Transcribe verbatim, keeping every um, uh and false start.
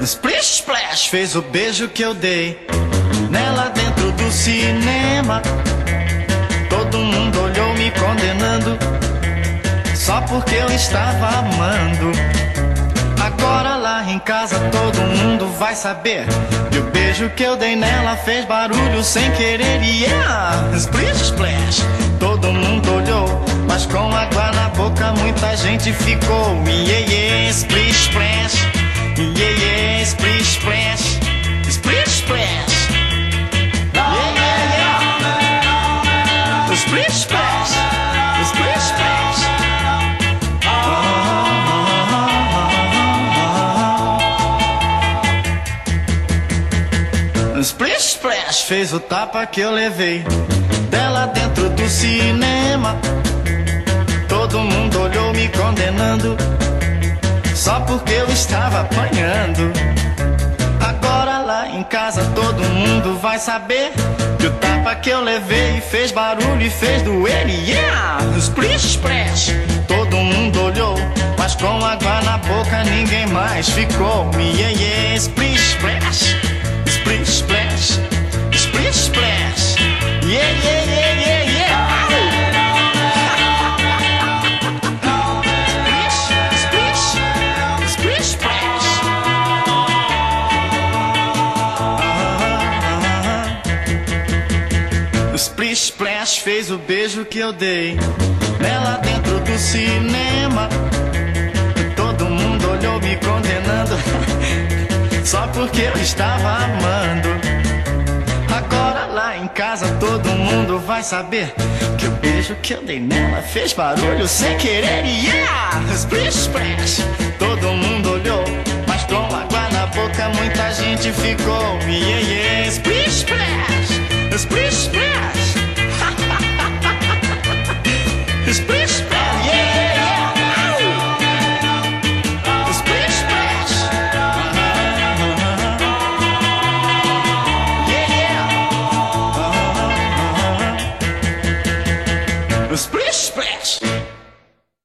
Splish Splash fez o beijo que eu dei nela dentro do cinema. Todo mundo olhou me condenando só porque eu estava amando. Agora lá em casa todo mundo vai saber que o beijo que eu dei nela fez barulho sem querer. Yeah! Splish Splash, todo mundo olhou, mas com água na boca muita gente ficou. Yeah, yeah, Splish Splash, yeah, yeah, Splish Splash, Splish Splash, yeah, yeah, yeah. Splish Splash, Splish Splash. Splish Splash fez o tapa que eu levei dela dentro do cinema. Todo mundo olhou me condenando só porque eu estava apanhando. Agora lá em casa todo mundo vai saber que o tapa que eu levei fez barulho e fez doer. Yeah! Splish Splash, todo mundo olhou, mas com água na boca ninguém mais ficou. Yeah, yeah, Splish Splash, Splish Splash, Splish Splash, yeah, yeah, yeah, yeah, yeah. Splish, splish, splish, splash. O Splish Splash fez o beijo que eu dei nela dentro do cinema. Todo mundo olhou me condenando só porque eu estava amando. Agora lá em casa todo mundo vai saber que o beijo que eu dei nela fez barulho sem querer. Yeah! Splish Splash, todo mundo olhou, mas com água na boca muita gente ficou. Yeah,